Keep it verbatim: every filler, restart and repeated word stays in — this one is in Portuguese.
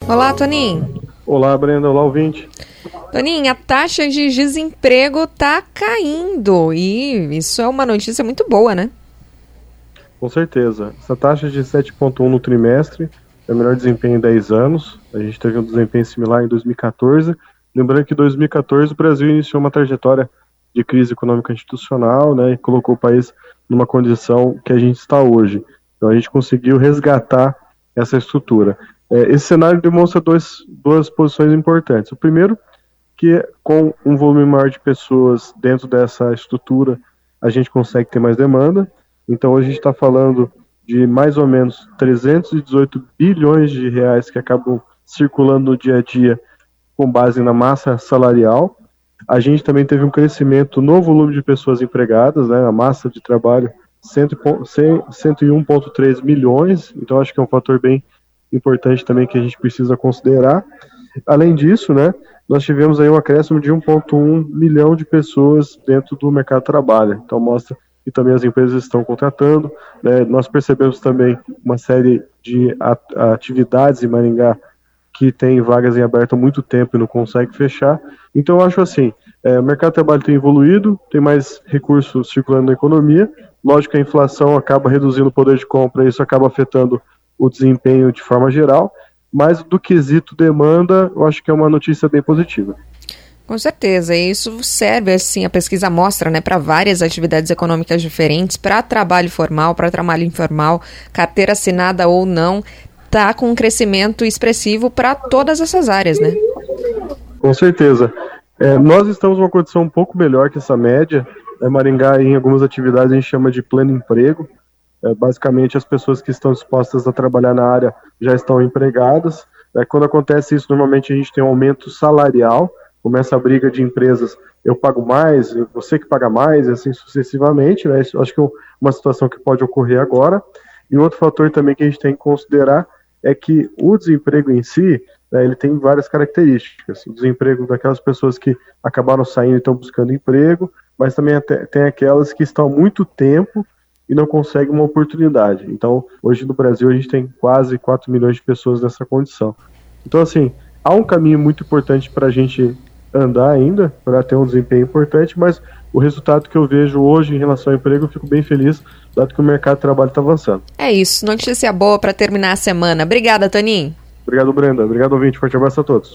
Olá, Toninho. Olá, Brenda. Olá, ouvinte. Toninho, a taxa de desemprego está caindo e isso é uma notícia muito boa, né? Com certeza. Essa taxa de sete vírgula um no trimestre é o melhor desempenho em dez anos. A gente teve um desempenho similar em dois mil e catorze. Lembrando que em dois mil e catorze o Brasil iniciou uma trajetória de crise econômica institucional, né, e colocou o país numa condição que a gente está hoje. Então a gente conseguiu resgatar essa estrutura. É, esse cenário demonstra dois, duas posições importantes. O primeiro, que com um volume maior de pessoas dentro dessa estrutura, a gente consegue ter mais demanda. Então hoje a gente está falando de mais ou menos trezentos e dezoito bilhões de reais que acabam circulando no dia a dia com base na massa salarial. A gente também teve um crescimento no volume de pessoas empregadas, né, a massa de trabalho cento e um vírgula três milhões, então acho que é um fator bem importante também que a gente precisa considerar. Além disso, né, nós tivemos aí um acréscimo de um vírgula um milhão de pessoas dentro do mercado de trabalho, então mostra que também as empresas estão contratando, né. Nós percebemos também uma série de atividades em Maringá que tem vagas em aberto há muito tempo e não consegue fechar. Então eu acho assim, é, o mercado de trabalho tem evoluído, tem mais recursos circulando na economia, lógico que a inflação acaba reduzindo o poder de compra, isso acaba afetando o desempenho de forma geral, mas do quesito demanda, eu acho que é uma notícia bem positiva. Com certeza, e isso serve, assim, a pesquisa mostra, né, para várias atividades econômicas diferentes, para trabalho formal, para trabalho informal, carteira assinada ou não, está com um crescimento expressivo para todas essas áreas, né? Com certeza. É, nós estamos numa condição um pouco melhor que essa média. É, Maringá, em algumas atividades, a gente chama de pleno emprego. É, basicamente, as pessoas que estão dispostas a trabalhar na área já estão empregadas. É, quando acontece isso, normalmente a gente tem um aumento salarial, começa a briga de empresas, eu pago mais, você que paga mais, e assim sucessivamente, né? Isso, acho que é uma situação que pode ocorrer agora. E outro fator também que a gente tem que considerar é que o desemprego em si, né, ele tem várias características. O desemprego daquelas pessoas que acabaram saindo e estão buscando emprego, mas também até, tem aquelas que estão há muito tempo e não conseguem uma oportunidade. Então, hoje no Brasil a gente tem quase quatro milhões de pessoas nessa condição. Então, assim, há um caminho muito importante para a gente andar ainda, para ter um desempenho importante, mas o resultado que eu vejo hoje em relação ao emprego, eu fico bem feliz, dado que o mercado de trabalho está avançando. É isso, notícia boa para terminar a semana. Obrigada, Toninho. Obrigado, Brenda. Obrigado, ouvinte. Forte abraço a todos.